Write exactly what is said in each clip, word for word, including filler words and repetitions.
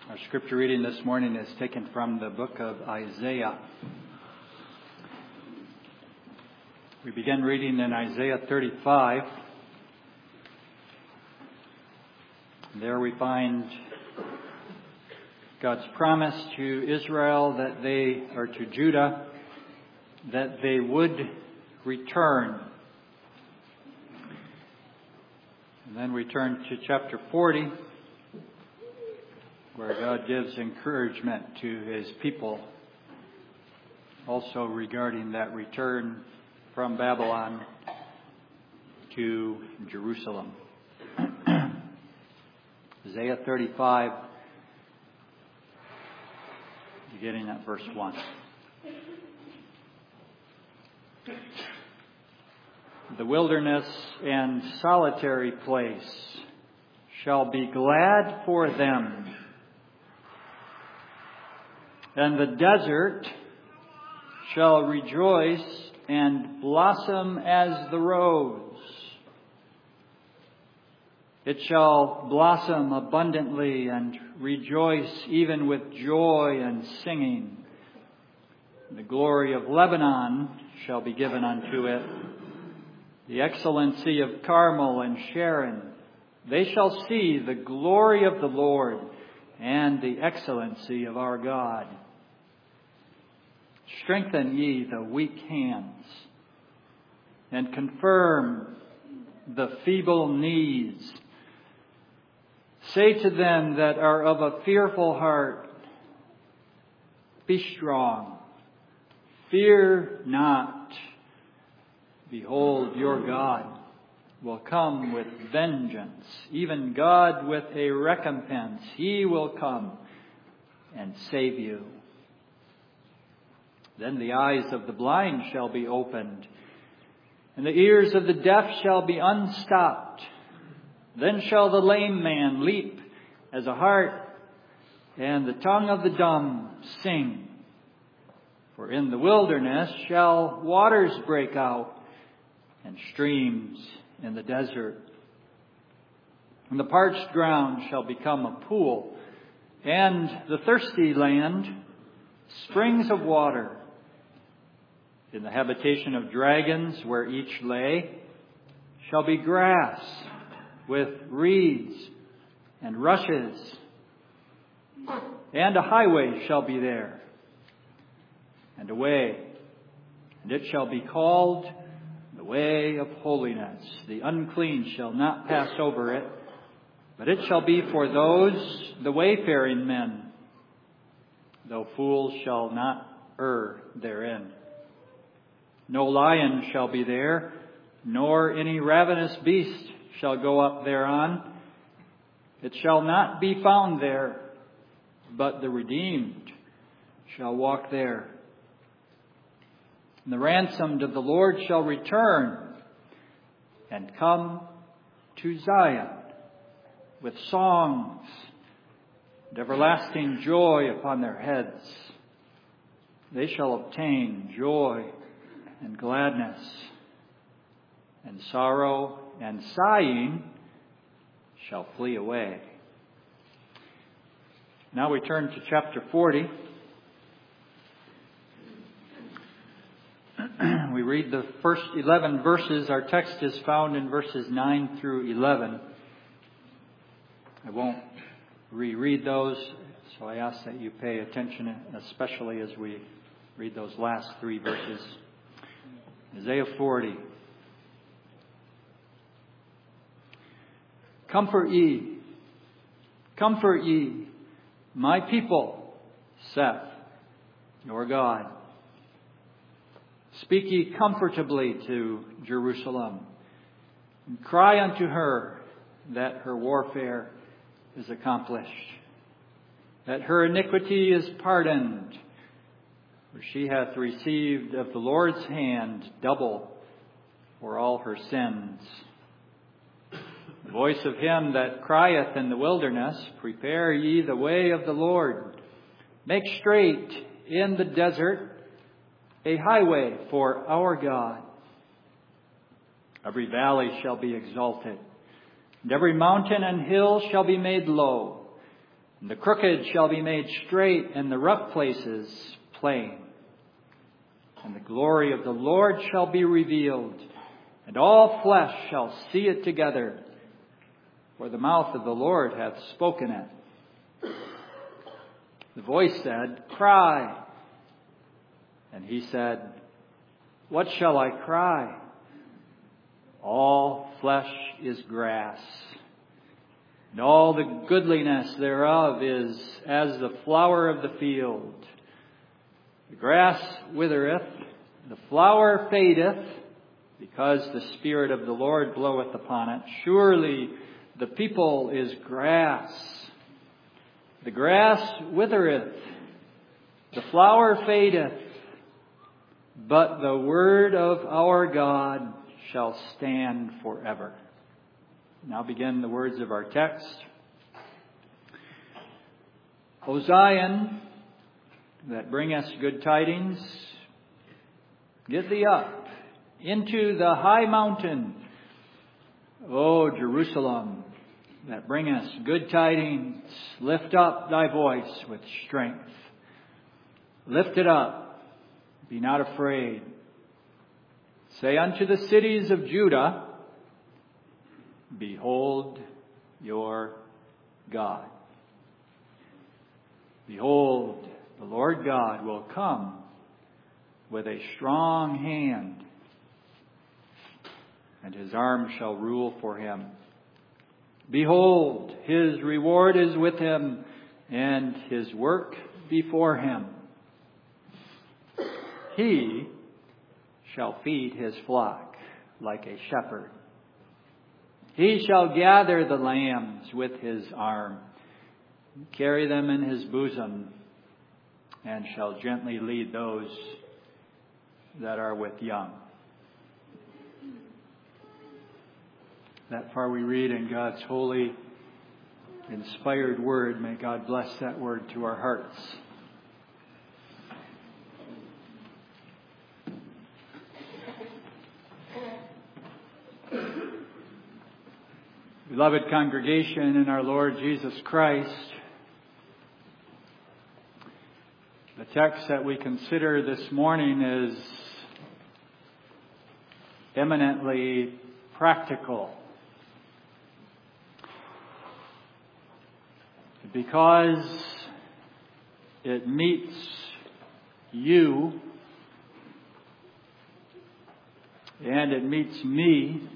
Our scripture reading this morning is taken from the book of Isaiah. We begin reading in Isaiah thirty-five. There we find God's promise to Israel that they, or to Judah, that they would return. And then we turn to chapter forty, where God gives encouragement to His people, also regarding that return from Babylon to Jerusalem. Isaiah thirty-five, beginning at verse one. The wilderness and solitary place shall be glad for them, and the desert shall rejoice and blossom as the rose. It shall blossom abundantly and rejoice even with joy and singing. The glory of Lebanon shall be given unto it, the excellency of Carmel and Sharon. They shall see the glory of the Lord and the excellency of our God. Strengthen ye the weak hands, and confirm the feeble knees. Say to them that are of a fearful heart, be strong, fear not. Behold, your God will come with vengeance, even God with a recompense. He will come and save you. Then the eyes of the blind shall be opened, and the ears of the deaf shall be unstopped. Then shall the lame man leap as a hart, and the tongue of the dumb sing. For in the wilderness shall waters break out, and streams in the desert. And the parched ground shall become a pool, and the thirsty land springs of water. In the habitation of dragons, where each lay, shall be grass with reeds and rushes, and a highway shall be there, and a way, and it shall be called the way of holiness. The unclean shall not pass over it, but it shall be for those, the wayfaring men, though fools shall not err therein. No lion shall be there, nor any ravenous beast shall go up thereon. It shall not be found there, but the redeemed shall walk there. And the ransomed of the Lord shall return and come to Zion with songs and everlasting joy upon their heads. They shall obtain joy and gladness, and sorrow and sighing shall flee away. Now we turn to chapter forty. We read the first eleven verses. Our text is found in verses nine through eleven. I won't reread those, so I ask that you pay attention, especially as we read those last three verses. Isaiah forty. Comfort ye, comfort ye, my people, saith your God. Speak ye comfortably to Jerusalem, and cry unto her that her warfare is accomplished, that her iniquity is pardoned, for she hath received of the Lord's hand double for all her sins. The voice of him that crieth in the wilderness, prepare ye the way of the Lord. Make straight in the desert a highway for our God. Every valley shall be exalted, and every mountain and hill shall be made low, And the crooked shall be made straight, and the rough places plain. And the glory of the Lord shall be revealed, and all flesh shall see it together, for the mouth of the Lord hath spoken it. The voice said, Cry. And he said, What shall I cry? All flesh is grass, and all the goodliness thereof is as the flower of the field. The grass withereth, the flower fadeth, because the Spirit of the Lord bloweth upon it. Surely the people is grass. The grass withereth, the flower fadeth, but the word of our God shall stand forever. Now begin the words of our text. O Zion, that bringest good tidings, get thee up into the high mountain. O Jerusalem, that bringest good tidings, lift up thy voice with strength. Lift it up, be not afraid. Say unto the cities of Judah, Behold your God. Behold, the Lord God will come with a strong hand, and his arm shall rule for him. Behold, his reward is with him, and his work before him. He shall feed his flock like a shepherd. He shall gather the lambs with his arm, carry them in his bosom, and shall gently lead those that are with young. That far we read in God's holy, inspired word. May God bless that word to our hearts. Beloved congregation in our Lord Jesus Christ, the text that we consider this morning is eminently practical, because it meets you and it meets me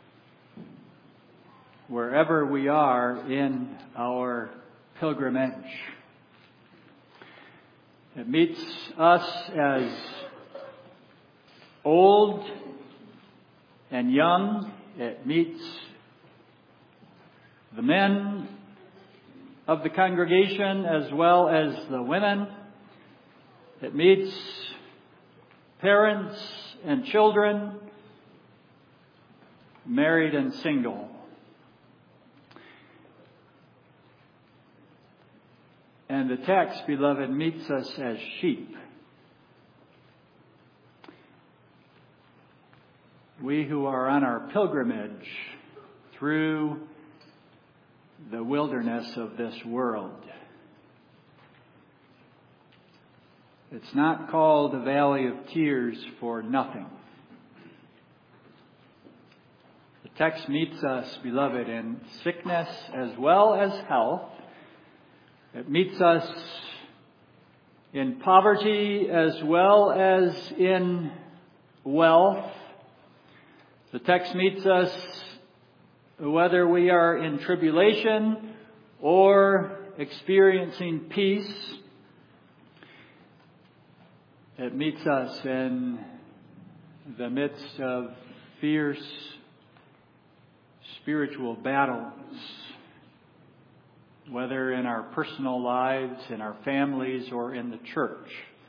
wherever we are in our pilgrimage. It meets us as old and young. It meets the men of the congregation as well as the women. It meets parents and children, married and single. And the text, beloved, meets us as sheep. We who are on our pilgrimage through the wilderness of this world. It's not called the Valley of Tears for nothing. The text meets us, beloved, in sickness as well as health. It meets us in poverty as well as in wealth. The text meets us whether we are in tribulation or experiencing peace. It meets us in the midst of fierce spiritual battles, whether in our personal lives, in our families, or in the church.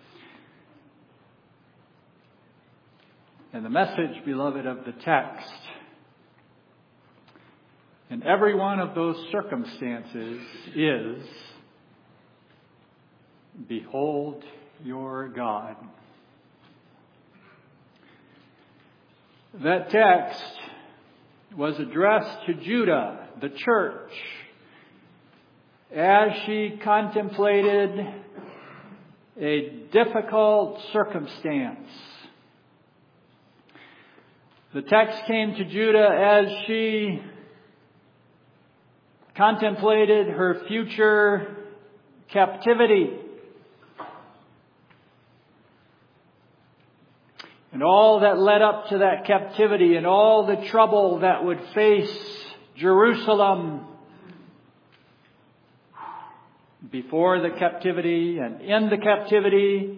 And the message, beloved, of the text, in every one of those circumstances, is, Behold your God. That text was addressed to Judah, the church, as she contemplated a difficult circumstance. The text came to Judah as she contemplated her future captivity. And all that led up to that captivity and all the trouble that would face Jerusalem before the captivity and in the captivity.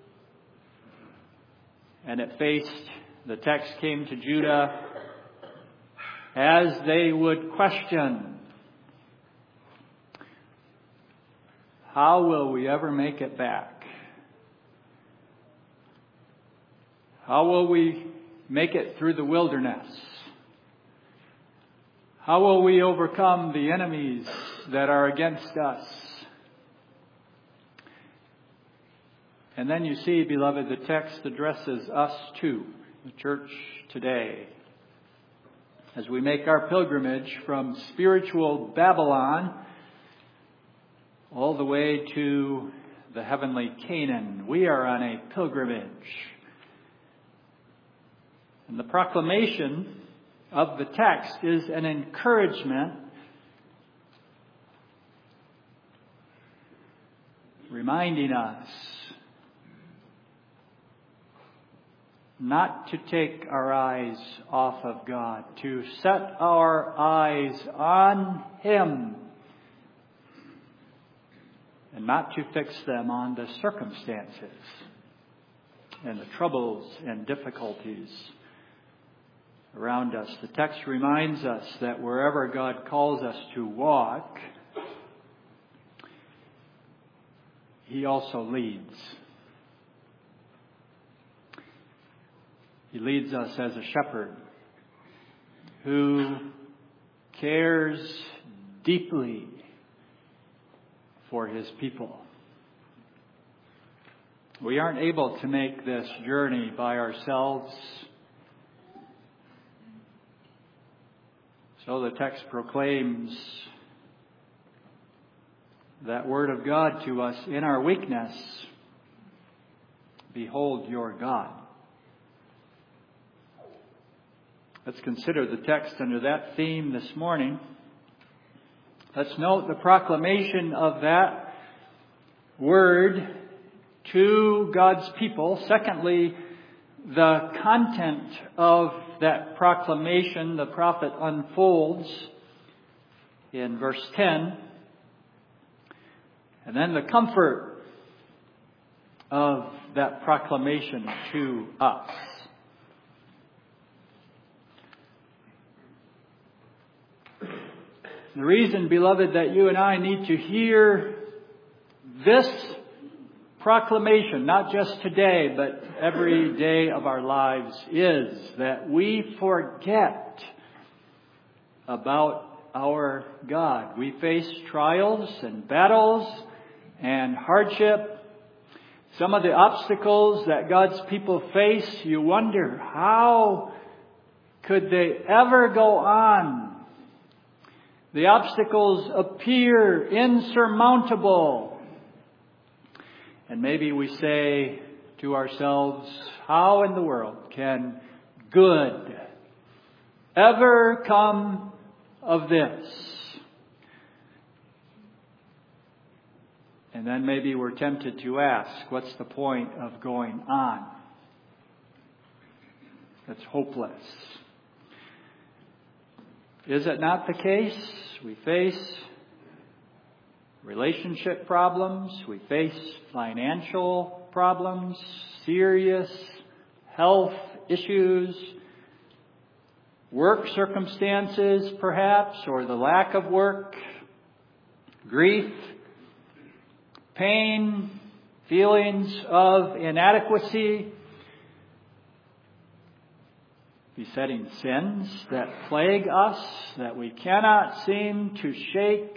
And it faced, the text came to Judah as they would question, how will we ever make it back? How will we make it through the wilderness? How will we overcome the enemies that are against us? And then you see, beloved, the text addresses us too, the church today, as we make our pilgrimage from spiritual Babylon all the way to the heavenly Canaan. We are on a pilgrimage. And the proclamation of the text is an encouragement, reminding us not to take our eyes off of God, to set our eyes on Him, and not to fix them on the circumstances and the troubles and difficulties around us. The text reminds us that wherever God calls us to walk, He also leads. He leads us as a shepherd who cares deeply for His people. We aren't able to make this journey by ourselves. So the text proclaims that word of God to us in our weakness. Behold your God. Let's consider the text under that theme this morning. Let's note the proclamation of that word to God's people. Secondly, the content of that proclamation the prophet unfolds in verse ten. And then the comfort of that proclamation to us. The reason, beloved, that you and I need to hear this proclamation, not just today, but every day of our lives, is that we forget about our God. We face trials and battles and hardship. Some of the obstacles that God's people face, you wonder, how could they ever go on? The obstacles appear insurmountable. And maybe we say to ourselves, how in the world can good ever come of this? And then maybe we're tempted to ask, what's the point of going on? It's hopeless. Is it not the case? We face relationship problems. We face financial problems, serious health issues, work circumstances perhaps, or the lack of work, grief, pain, feelings of inadequacy, besetting sins that plague us, that we cannot seem to shake,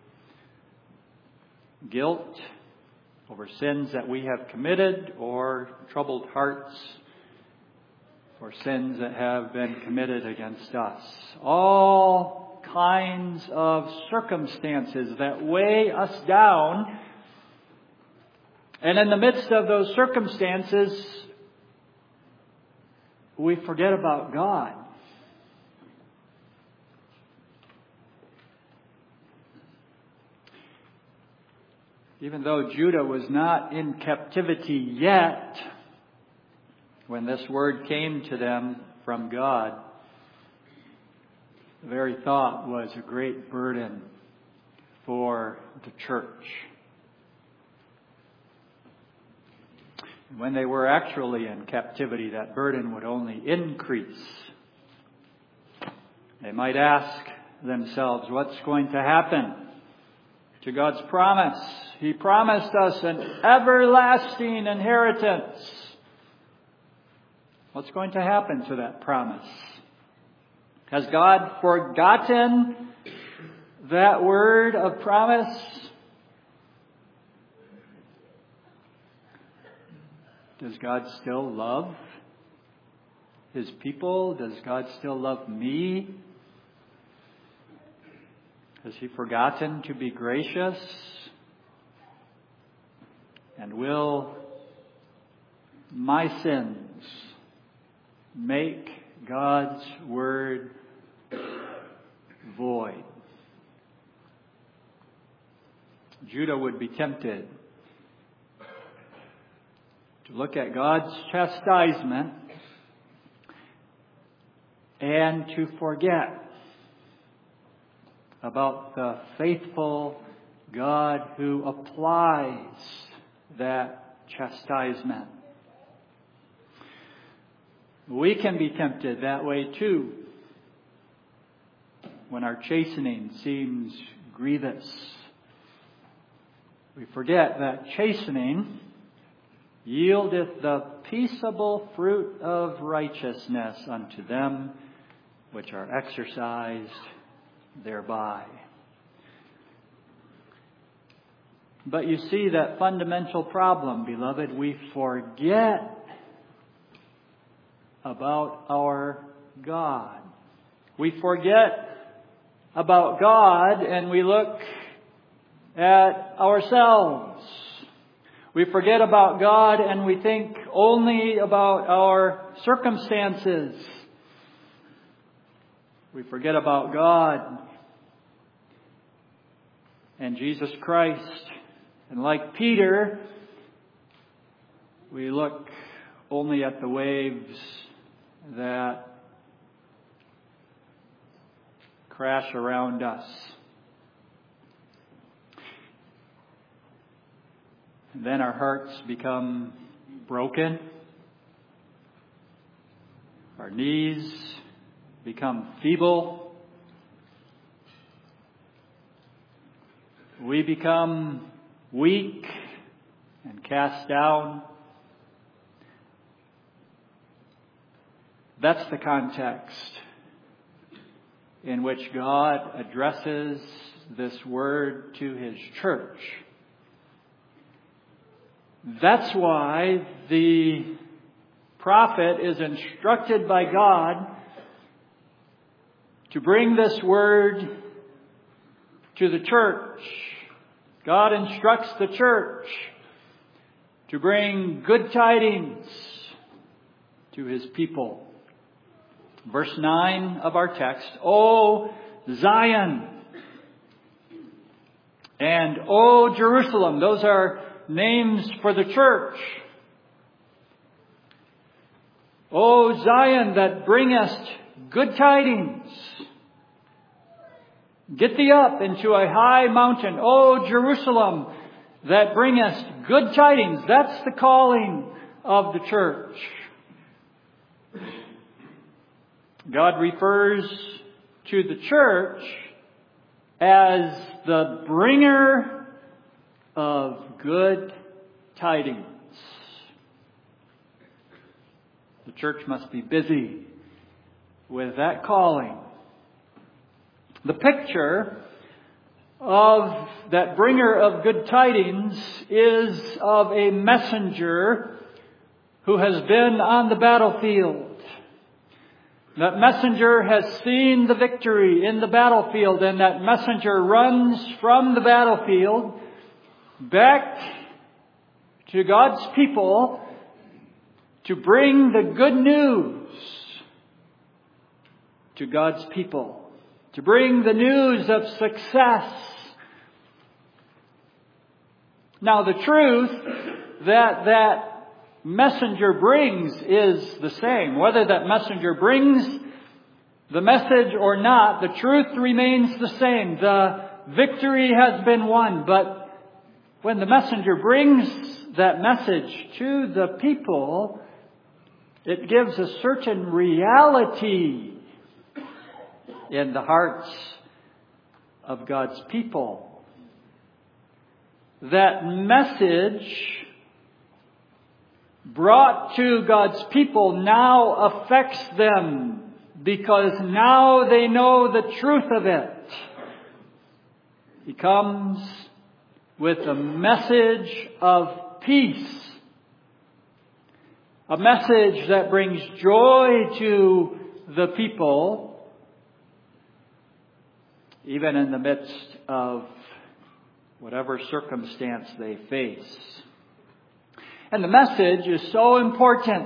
guilt over sins that we have committed, or troubled hearts for sins that have been committed against us. All kinds of circumstances that weigh us down. And in the midst of those circumstances, we forget about God. Even though Judah was not in captivity yet, when this word came to them from God, the very thought was a great burden for the church. When they were actually in captivity, that burden would only increase. They might ask themselves, what's going to happen to God's promise? He promised us an everlasting inheritance. What's going to happen to that promise? Has God forgotten that word of promise? Does God still love His people? Does God still love me? Has He forgotten to be gracious? And will my sins make God's word void? Judah would be tempted to look at God's chastisement and to forget about the faithful God who applies that chastisement. We can be tempted that way too, when our chastening seems grievous. We forget that chastening yieldeth the peaceable fruit of righteousness unto them which are exercised thereby. But you see that fundamental problem, beloved. We forget about our God. We forget about God and we look at ourselves. We forget about God and we think only about our circumstances. We forget about God and Jesus Christ. And like Peter, we look only at the waves that crash around us. And then our hearts become broken. Our knees become feeble. We become weak and cast down. That's the context in which God addresses this word to His church. That's why the prophet is instructed by God to bring this word to the church. God instructs the church to bring good tidings to His people. Verse nine of our text, O Zion and O Jerusalem. Those are names for the church. O Zion, that bringest good tidings. Get thee up into a high mountain. O Jerusalem, that bringest good tidings. That's the calling of the church. God refers to the church as the bringer of good tidings. The church must be busy with that calling. The picture of that bringer of good tidings is of a messenger who has been on the battlefield. That messenger has seen the victory in the battlefield, and that messenger runs from the battlefield back to God's people to bring the good news to God's people, to bring the news of success. Now, the truth that that messenger brings is the same. Whether that messenger brings the message or not, the truth remains the same. The victory has been won. But when the messenger brings that message to the people, it gives a certain reality in the hearts of God's people. That message brought to God's people now affects them, because now they know the truth of it. He comes with a message of peace, a message that brings joy to the people, even in the midst of whatever circumstance they face. And the message is so important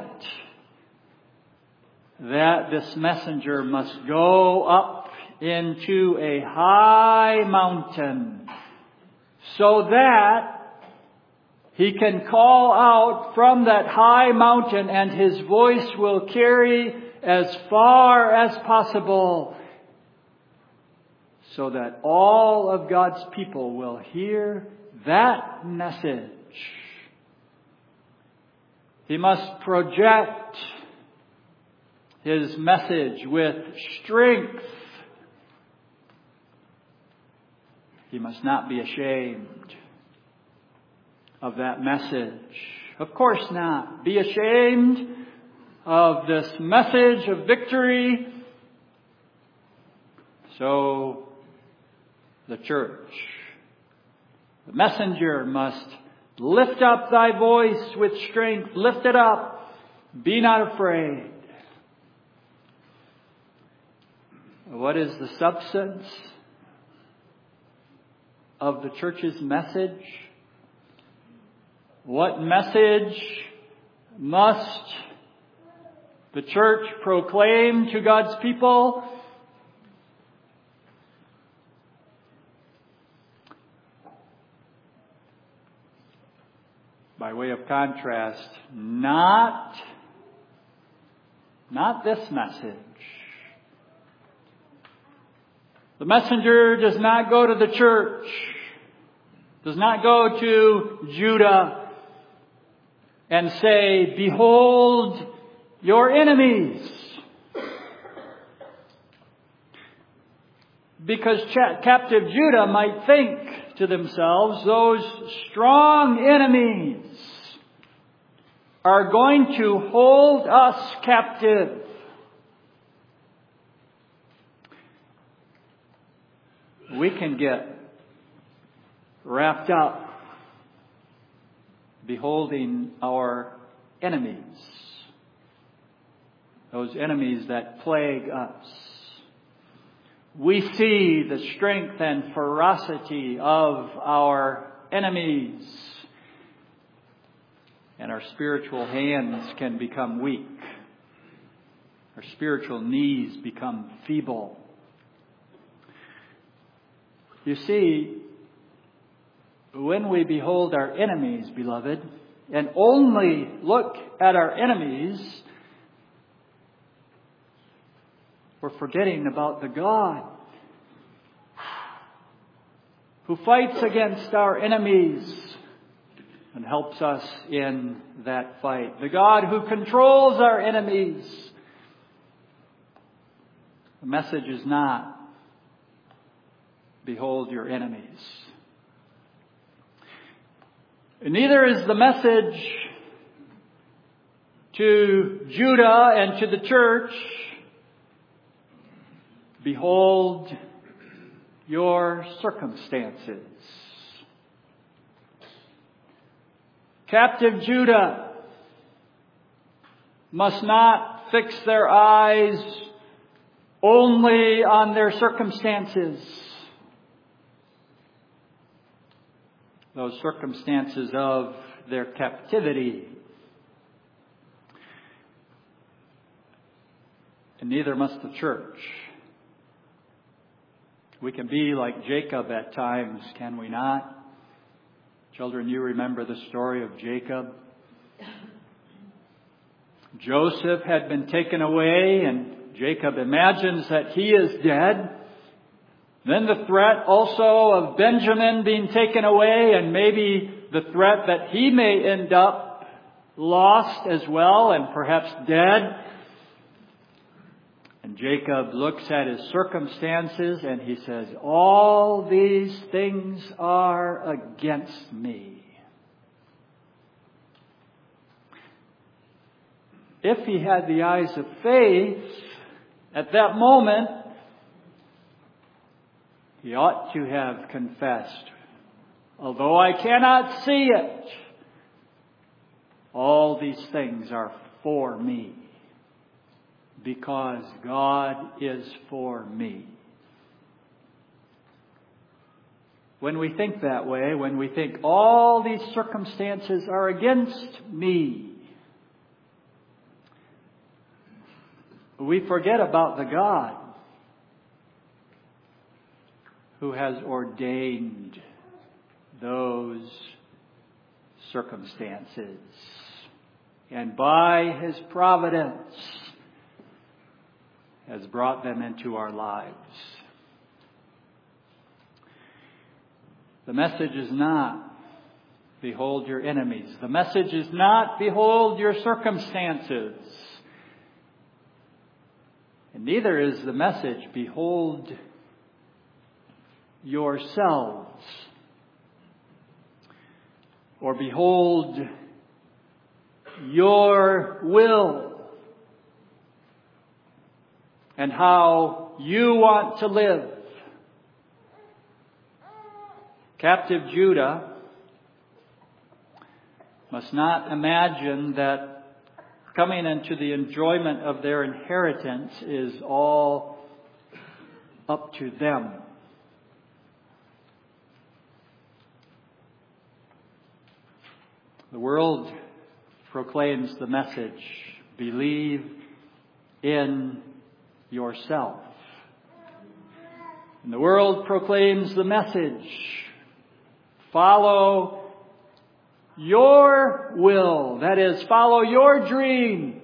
that this messenger must go up into a high mountain so that he can call out from that high mountain, and his voice will carry as far as possible so that all of God's people will hear that message. He must project his message with strength. He must not be ashamed of that message. Of course not. Be ashamed of this message of victory. So the church, the messenger must lift up thy voice with strength. Lift it up. Be not afraid. What is the substance of the church's message? What message must the church proclaim to God's people? By way of contrast, not, not this message. The messenger does not go to the church, does not go to Judah and say, behold your enemies. Because captive Judah might think to themselves, those strong enemies are going to hold us captive. We can get wrapped up beholding our enemies, those enemies that plague us. We see the strength and ferocity of our enemies, and our spiritual hands can become weak. Our spiritual knees become feeble. You see, when we behold our enemies, beloved, and only look at our enemies, we're forgetting about the God who fights against our enemies and helps us in that fight. The God who controls our enemies. The message is not, behold your enemies. And neither is the message to Judah and to the church, behold your circumstances. Captive Judah must not fix their eyes only on their circumstances. Those circumstances of their captivity. And neither must the church. We can be like Jacob at times, can we not? Children, you remember the story of Jacob. Joseph had been taken away, and Jacob imagines that he is dead. Then the threat also of Benjamin being taken away, and maybe the threat that he may end up lost as well and perhaps dead. And Jacob looks at his circumstances and he says, all these things are against me. If he had the eyes of faith at that moment, he ought to have confessed, although I cannot see it, all these things are for me, because God is for me. When we think that way, when we think all these circumstances are against me, we forget about the God who has ordained those circumstances. And by His providence has brought them into our lives. The message is not, behold your enemies. The message is not, behold your circumstances. And neither is the message, behold yourselves. Or behold your will. And how you want to live. Captive Judah must not imagine that coming into the enjoyment of their inheritance is all up to them. The world proclaims the message, believe in yourself. And the world proclaims the message, follow your will. That is, follow your dreams.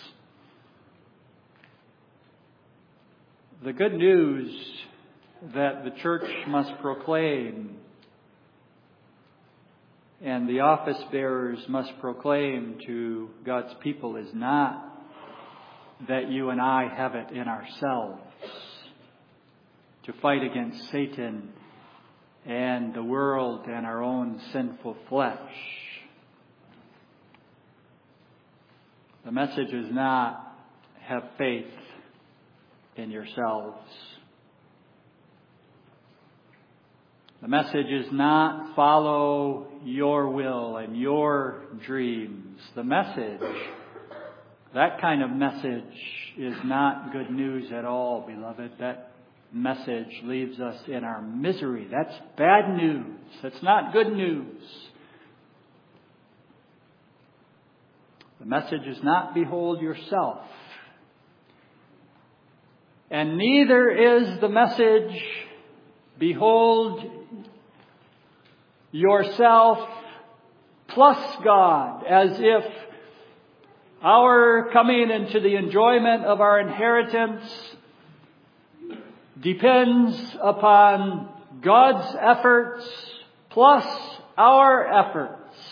The good news that the church must proclaim and the office bearers must proclaim to God's people is not that you and I have it in ourselves to fight against Satan and the world and our own sinful flesh. The message is not have faith in yourselves. The message is not follow your will and your dreams. The message, that kind of message is not good news at all, beloved. That message leaves us in our misery. That's bad news. That's not good news. The message is not behold yourself. And neither is the message behold yourself plus God, as if our coming into the enjoyment of our inheritance depends upon God's efforts plus our efforts.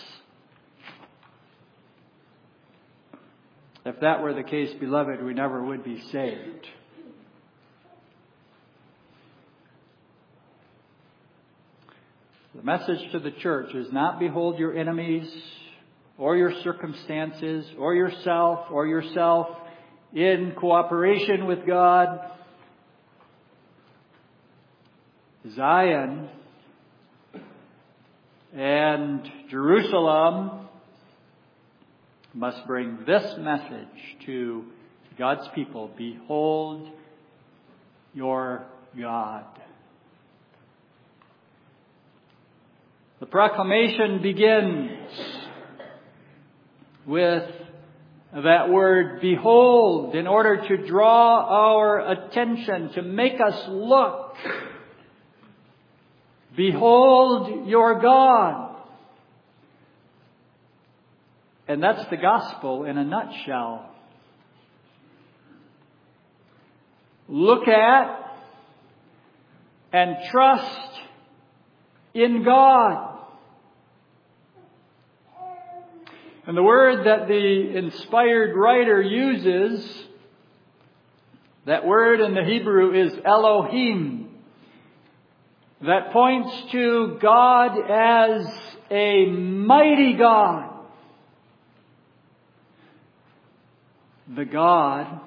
If that were the case, beloved, we never would be saved. The message to the church is not behold your enemies or your circumstances or yourself or yourself in cooperation with God. Zion and Jerusalem must bring this message to God's people. Behold your God. The proclamation begins with that word, behold, in order to draw our attention, to make us look. Behold your God. And that's the gospel in a nutshell. Look at and trust in God. And the word that the inspired writer uses, that word in the Hebrew is Elohim. That points to God as a mighty God. The God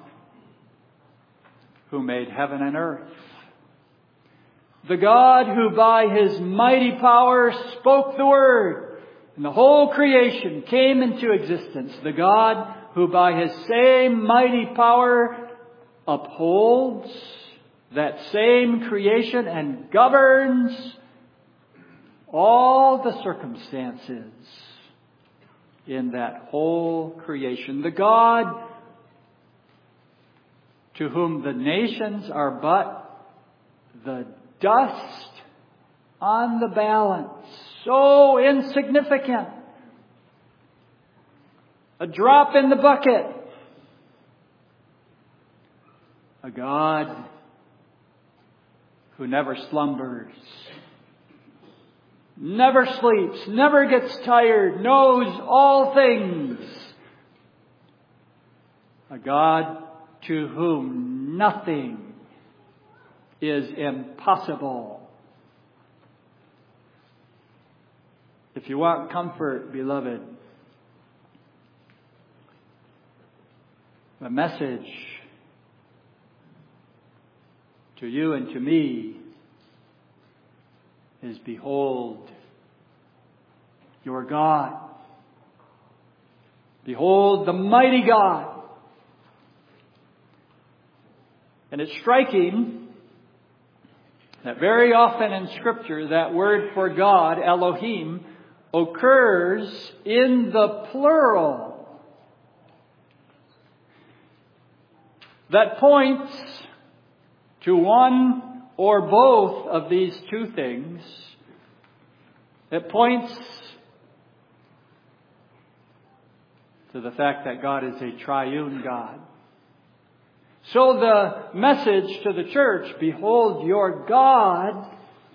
who made heaven and earth. The God who by His mighty power spoke the word. And the whole creation came into existence. The God who by His same mighty power upholds that same creation and governs all the circumstances in that whole creation. The God to whom the nations are but the dust on the balance. So insignificant. A drop in the bucket. A God who never slumbers, never sleeps, never gets tired, knows all things. A God to whom nothing is impossible. If you want comfort, beloved, the message to you and to me is, behold your God. Behold the mighty God. And it's striking that very often in Scripture that word for God, Elohim, occurs in the plural. That points to one or both of these two things. It points to the fact that God is a triune God. So the message to the church, behold your God,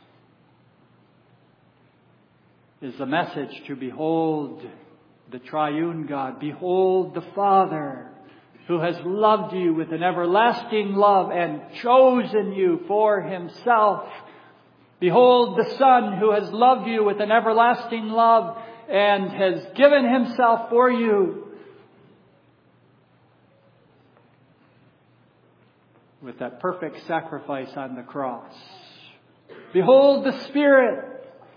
is the message to behold the triune God. Behold the Father, who has loved you with an everlasting love and chosen you for Himself. Behold the Son, who has loved you with an everlasting love and has given Himself for you with that perfect sacrifice on the cross. Behold the Spirit,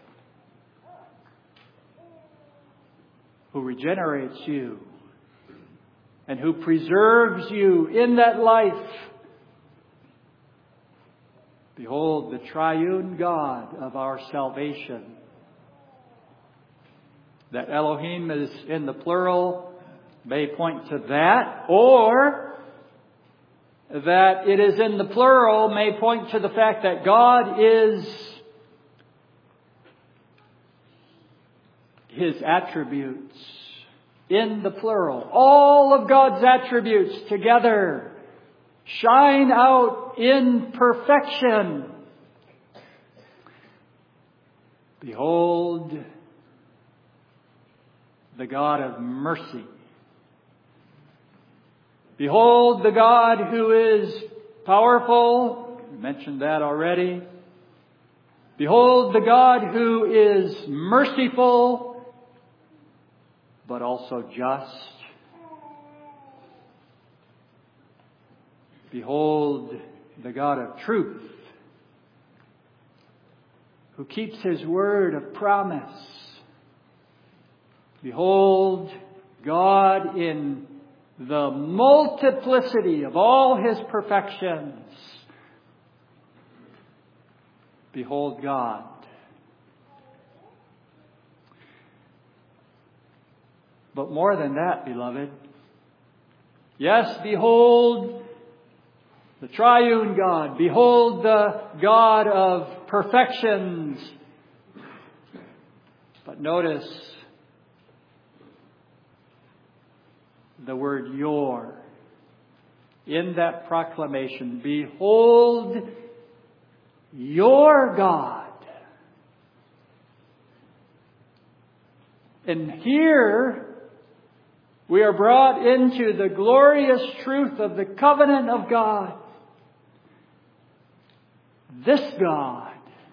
who regenerates you and who preserves you in that life. Behold the triune God of our salvation. That Elohim is in the plural may point to that, or that it is in the plural may point to the fact that God is His attributes. In the plural. All of God's attributes together shine out in perfection. Behold the God of mercy. Behold the God who is powerful. We mentioned that already. Behold the God who is merciful, but also just. Behold the God of truth, who keeps His word of promise. Behold God in the multiplicity of all His perfections, behold God. But more than that, beloved, yes, behold the triune God. Behold the God of perfections. But notice the word your in that proclamation. Behold your God. And here we are brought into the glorious truth of the covenant of God. This God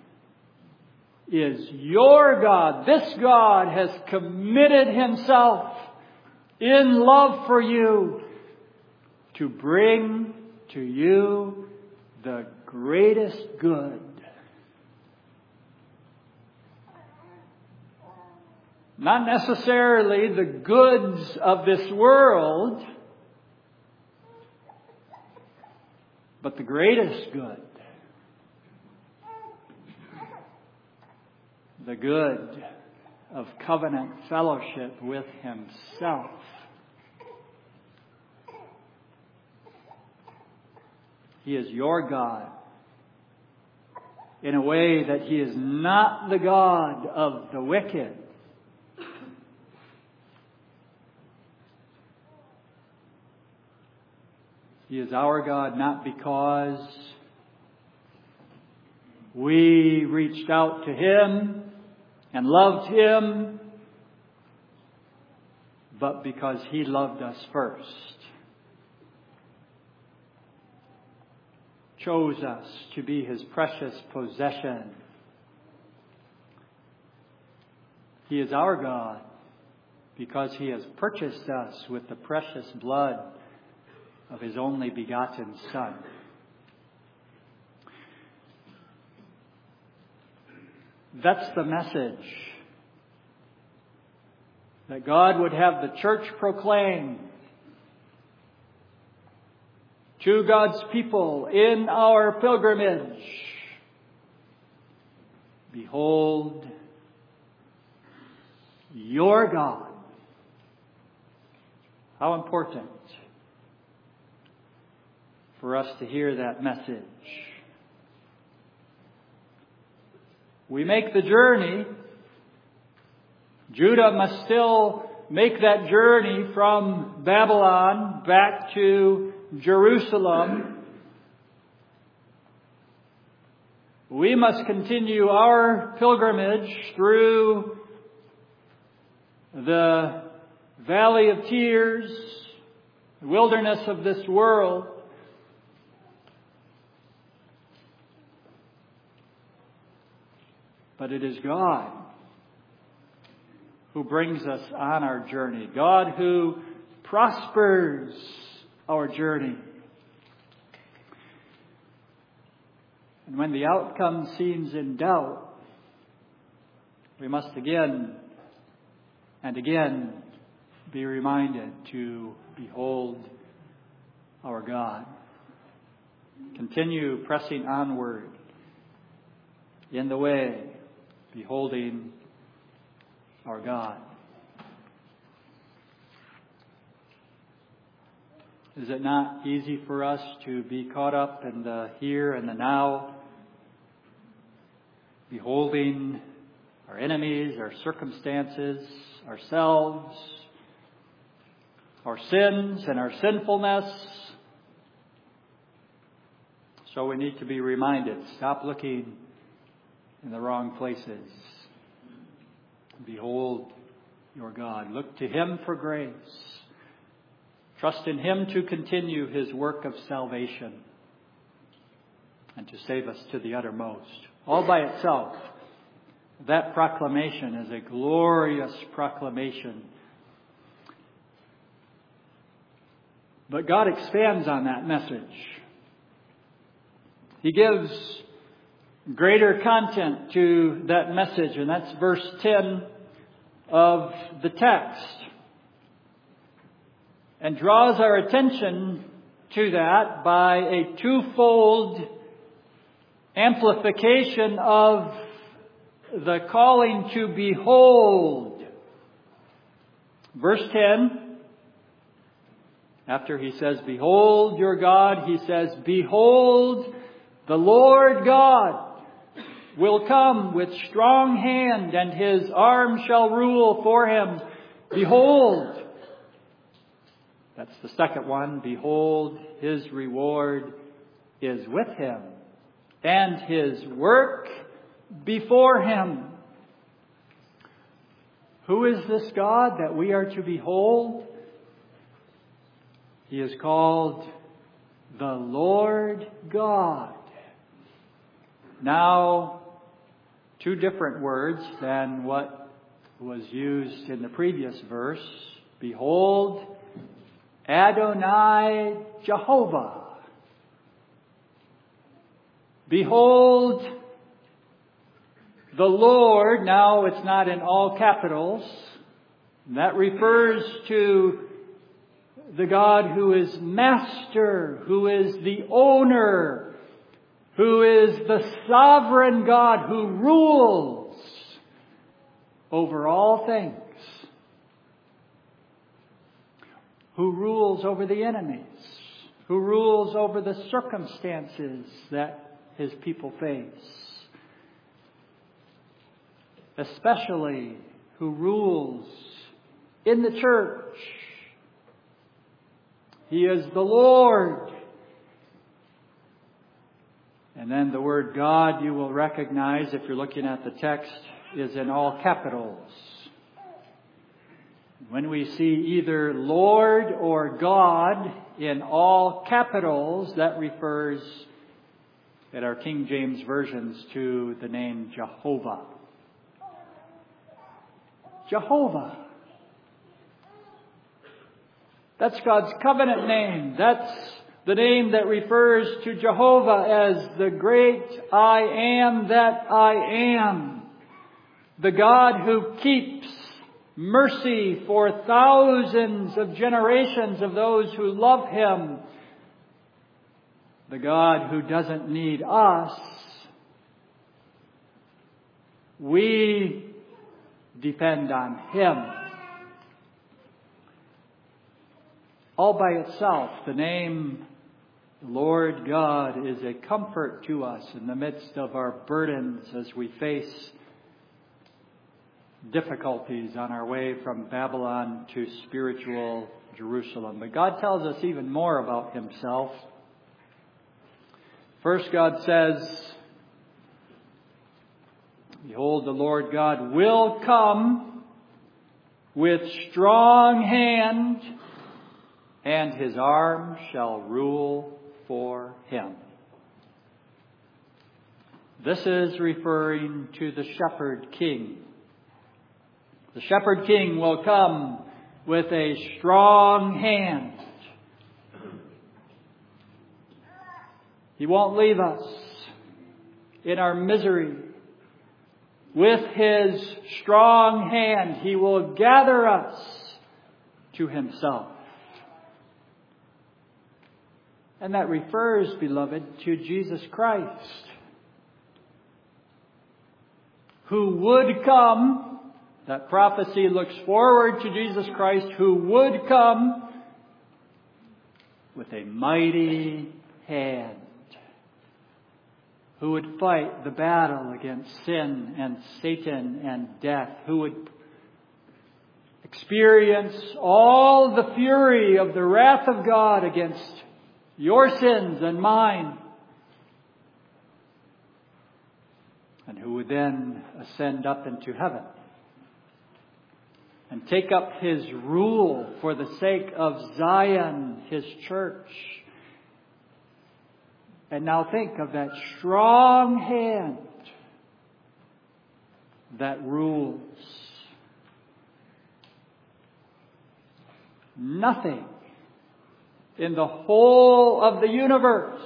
is your God. This God has committed Himself in love for you to bring to you the greatest good. Not necessarily the goods of this world, but the greatest good. The good of covenant fellowship with Himself. He is your God in a way that He is not the God of the wicked. He is our God not because we reached out to Him and loved Him, but because He loved us first. Chose us to be His precious possession. He is our God because He has purchased us with the precious blood of His only begotten Son. That's the message that God would have the church proclaim to God's people in our pilgrimage. Behold your God. How important for us to hear that message. We make the journey. Judah must still make that journey from Babylon back to Jerusalem. We must continue our pilgrimage through the valley of tears, the wilderness of this world. But it is God who brings us on our journey. God who prospers our journey. And when the outcome seems in doubt, we must again and again be reminded to behold our God. Continue pressing onward in the way, beholding our God. Is it not easy for us to be caught up in the here and the now, beholding our enemies, our circumstances, ourselves, our sins and our sinfulness? So we need to be reminded, stop looking in the wrong places. Behold your God. Look to Him for grace. Trust in Him to continue His work of salvation and to save us to the uttermost. All by itself, that proclamation is a glorious proclamation. But God expands on that message. He gives greater content to that message, and that's verse ten of the text, and draws our attention to that by a twofold amplification of the calling to behold. Verse ten, after he says, behold your God, he says, behold, the Lord God will come with strong hand, and his arm shall rule for him. Behold, that's the second one, behold, his reward is with him, and his work before him. Who is this God that we are to behold? He is called the Lord God. Now, two different words than what was used in the previous verse. Behold, Adonai Jehovah. Behold, the Lord. Now it's not in all capitals. That refers to the God who is master, who is the owner, who is the sovereign God who rules over all things, who rules over the enemies, who rules over the circumstances that his people face, especially who rules in the church. He is the Lord. And then the word God, you will recognize if you're looking at the text, is in all capitals. When we see either Lord or God in all capitals, that refers, in our King James versions, to the name Jehovah. Jehovah. That's God's covenant name. That's the name that refers to Jehovah as the great I am that I am. The God who keeps mercy for thousands of generations of those who love Him. The God who doesn't need us. We depend on Him. All by itself, the name Lord God is a comfort to us in the midst of our burdens as we face difficulties on our way from Babylon to spiritual Jerusalem. But God tells us even more about Himself. First, God says, behold, the Lord God will come with strong hand, and His arm shall rule for Him. This is referring to the shepherd king. The shepherd king will come with a strong hand. He won't leave us in our misery. With His strong hand, He will gather us to Himself. And that refers, beloved, to Jesus Christ, who would come. That prophecy looks forward to Jesus Christ, who would come with a mighty hand, who would fight the battle against sin and Satan and death, who would experience all the fury of the wrath of God against your sins and mine, and who would then ascend up into heaven and take up His rule for the sake of Zion, His church. And now think of that strong hand that rules. Nothing in the whole of the universe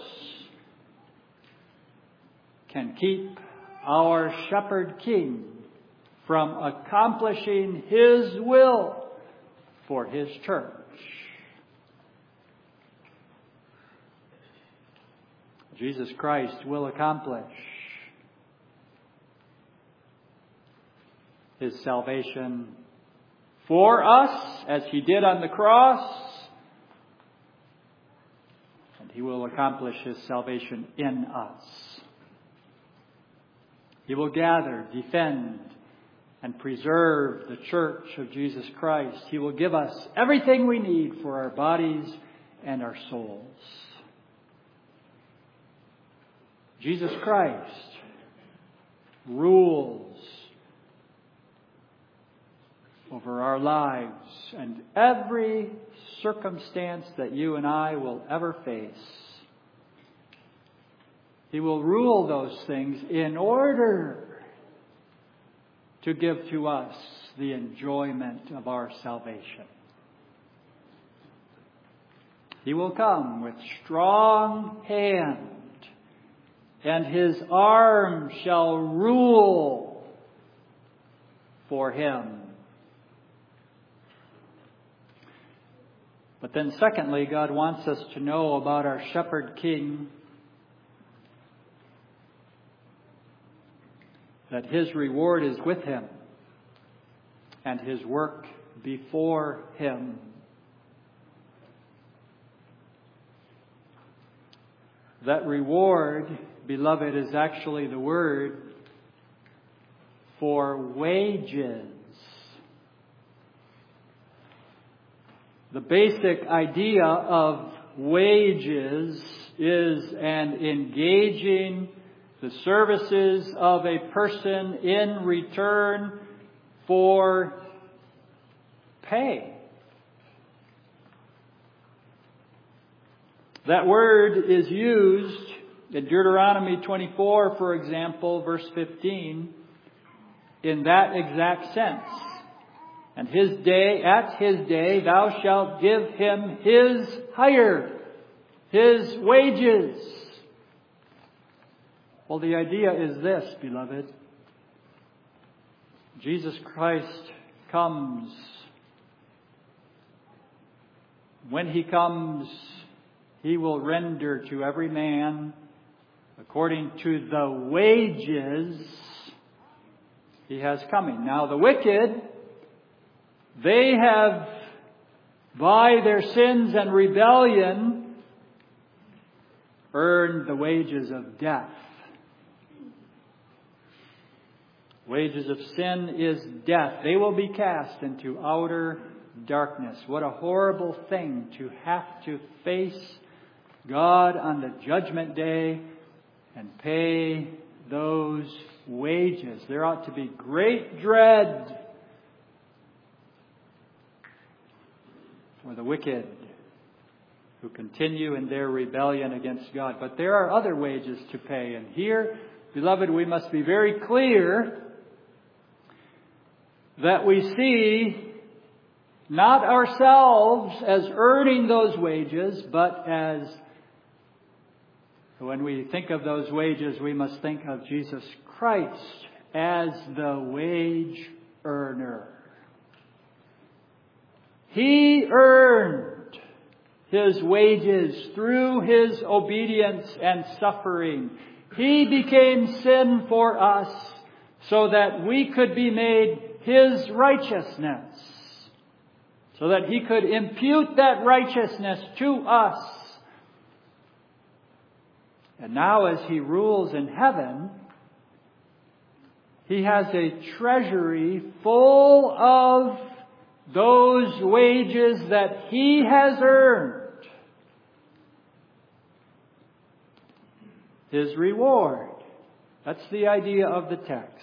can keep our shepherd king from accomplishing His will for His church. Jesus Christ will accomplish His salvation for us as He did on the cross. And He will accomplish His salvation in us. He will gather, defend, and preserve the church of Jesus Christ. He will give us everything we need for our bodies and our souls. Jesus Christ rules over our lives and every circumstance that you and I will ever face. He will rule those things in order to give to us the enjoyment of our salvation. He will come with strong hand, and His arm shall rule for Him. But then secondly, God wants us to know about our Shepherd King, that His reward is with Him and His work before Him. That reward, beloved, is actually the word for wages. The basic idea of wages is an engaging the services of a person in return for pay. That word is used in Deuteronomy twenty-four, for example, verse fifteen, in that exact sense. And his day, at his day, thou shalt give him his hire, his wages. Well, the idea is this, beloved. Jesus Christ comes. When He comes, He will render to every man according to the wages he has coming. Now, the wicked, they have, by their sins and rebellion, earned the wages of death. Wages of sin is death. They will be cast into outer darkness. What a horrible thing to have to face God on the judgment day and pay those wages. There ought to be great dread for the wicked who continue in their rebellion against God. But there are other wages to pay. And here, beloved, we must be very clear that we see not ourselves as earning those wages, but as, when we think of those wages, we must think of Jesus Christ as the wage earner. He earned His wages through His obedience and suffering. He became sin for us so that we could be made His righteousness, so that He could impute that righteousness to us. And now as He rules in heaven, He has a treasury full of those wages that He has earned. His reward. That's the idea of the text.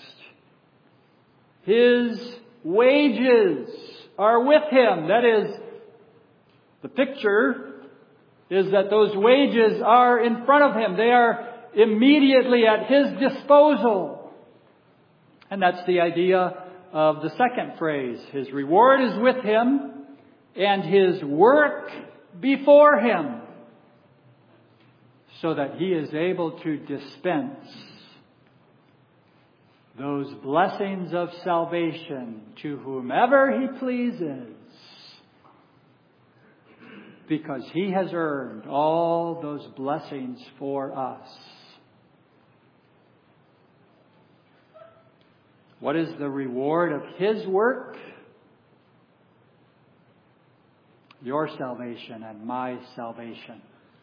His wages are with Him. That is, the picture is that those wages are in front of Him. They are immediately at His disposal. And that's the idea of the second phrase. His reward is with Him and His work before Him, so that He is able to dispense those blessings of salvation to whomever He pleases. because He has earned all those blessings for us. What is the reward of His work? Your salvation and my salvation.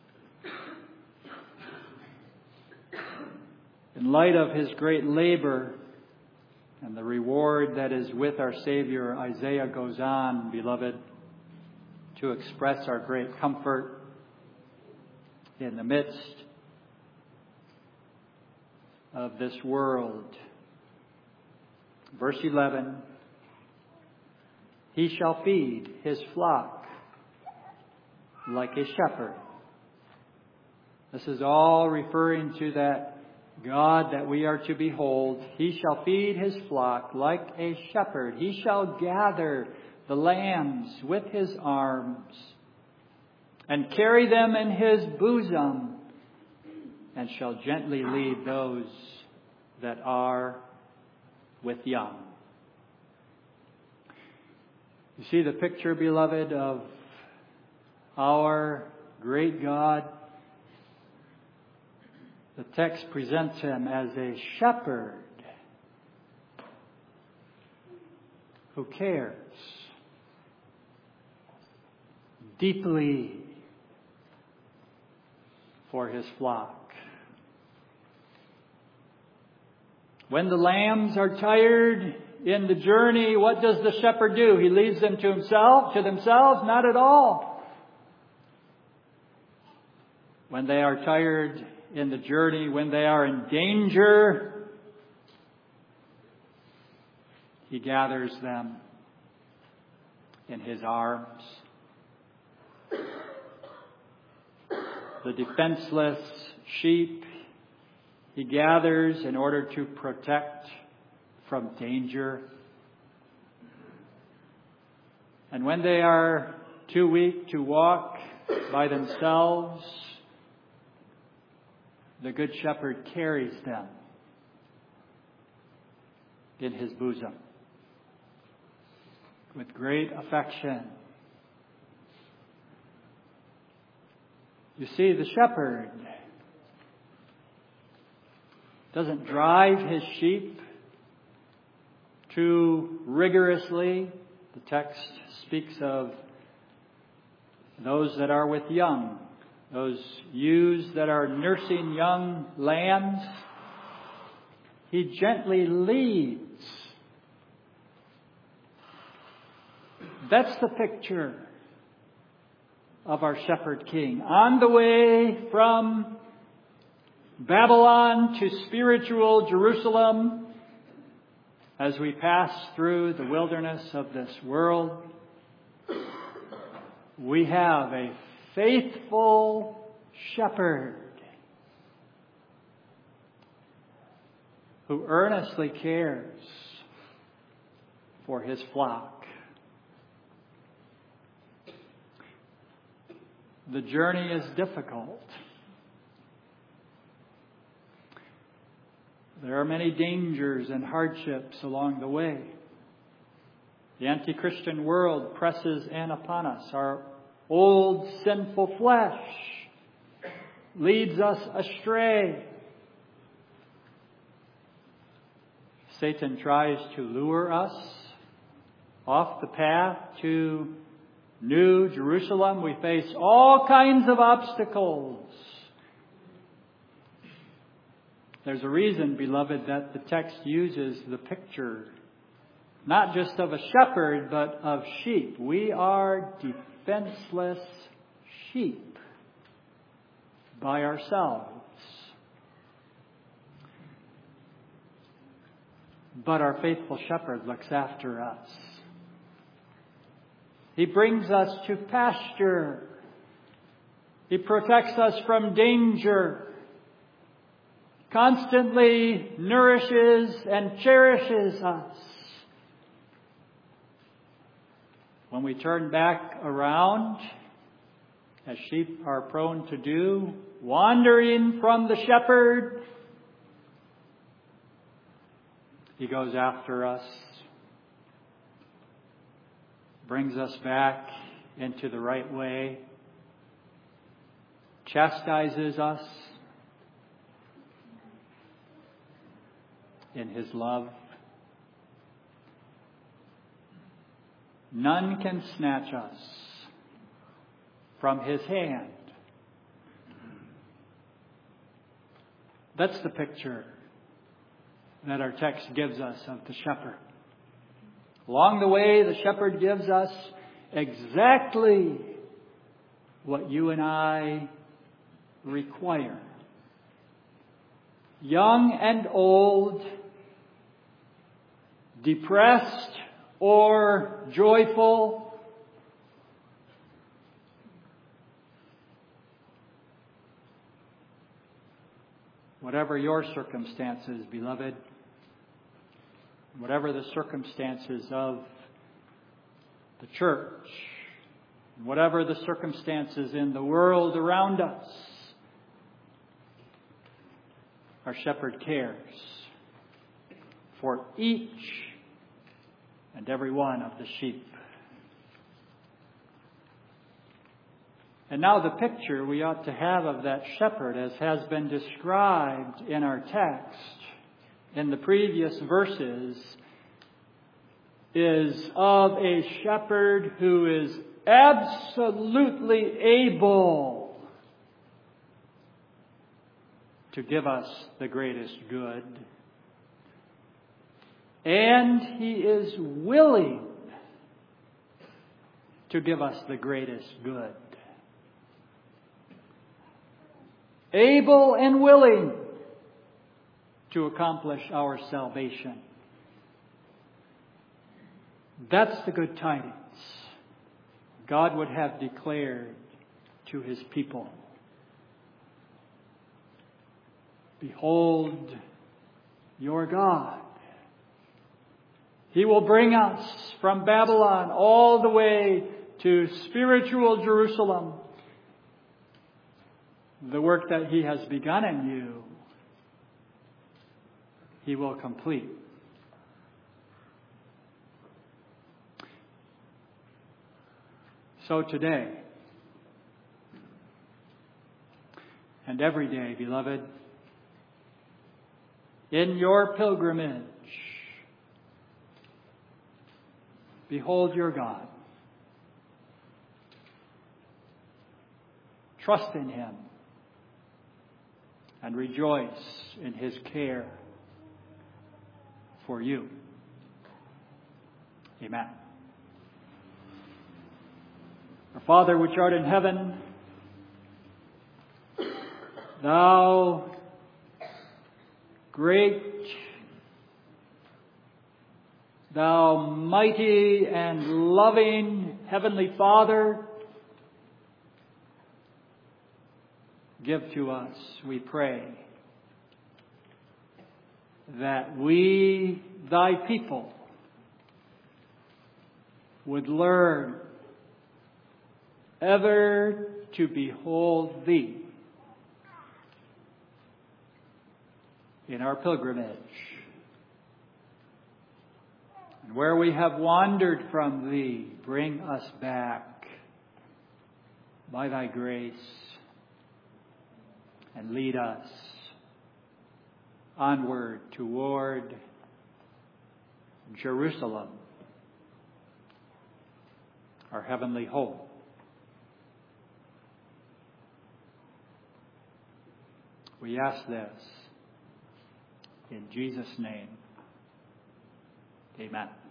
In light of His great labor and the reward that is with our Savior, Isaiah goes on, beloved, to express our great comfort in the midst of this world. Verse eleven, He shall feed His flock like a shepherd. This is all referring to that God that we are to behold. He shall feed His flock like a shepherd. He shall gather the lambs with His arms and carry them in His bosom, and shall gently lead those that are with young. You see the picture, beloved, of our great God. The text presents Him as a shepherd who cares deeply for His flock. When the lambs are tired in the journey, what does the shepherd do? He leaves them to himself, to themselves? Not at all. When they are tired in the journey, when they are in danger, He gathers them in His arms. The defenseless sheep He gathers in order to protect from danger. And when they are too weak to walk by themselves, the Good Shepherd carries them in His bosom with great affection. You see, the shepherd doesn't drive his sheep too rigorously. The text speaks of those that are with young, those ewes that are nursing young lambs. He gently leads. That's the picture of our shepherd king. On the way from Babylon to spiritual Jerusalem, as we pass through the wilderness of this world, we have a faithful shepherd who earnestly cares for his flock. The journey is difficult. There are many dangers and hardships along the way. The anti-Christian world presses in upon us. Our old sinful flesh leads us astray. Satan tries to lure us off the path to New Jerusalem. We face all kinds of obstacles. There's a reason, beloved, that the text uses the picture not just of a shepherd, but of sheep. We are defenseless sheep by ourselves. But our faithful shepherd looks after us. He brings us to pasture. He protects us from danger. Constantly nourishes and cherishes us. When we turn back around, as sheep are prone to do, wandering from the shepherd, He goes after us, brings us back into the right way, chastises us in His love. None can snatch us from His hand. That's the picture that our text gives us of the shepherd. Along the way, the shepherd gives us exactly what you and I require. Young and old, depressed or joyful, whatever your circumstances, beloved, whatever the circumstances of the church, whatever the circumstances in the world around us, our shepherd cares for each and every one of the sheep. And now the picture we ought to have of that shepherd, as has been described in our text in the previous verses, is of a shepherd who is absolutely able to give us the greatest good. And He is willing to give us the greatest good. Able and willing to accomplish our salvation. That's the good tidings God would have declared to His people. Behold your God. He will bring us from Babylon all the way to spiritual Jerusalem. The work that He has begun in you, He will complete. So today, and every day, beloved, in your pilgrimage, behold your God. Trust in Him and rejoice in His care for you. Amen. Our Father which art in heaven, Thou great, Thou mighty and loving Heavenly Father, give to us, we pray, that we, Thy people, would learn ever to behold Thee in our pilgrimage. And where we have wandered from Thee, bring us back by Thy grace and lead us onward toward Jerusalem, our heavenly home. We ask this in Jesus' name. Amen.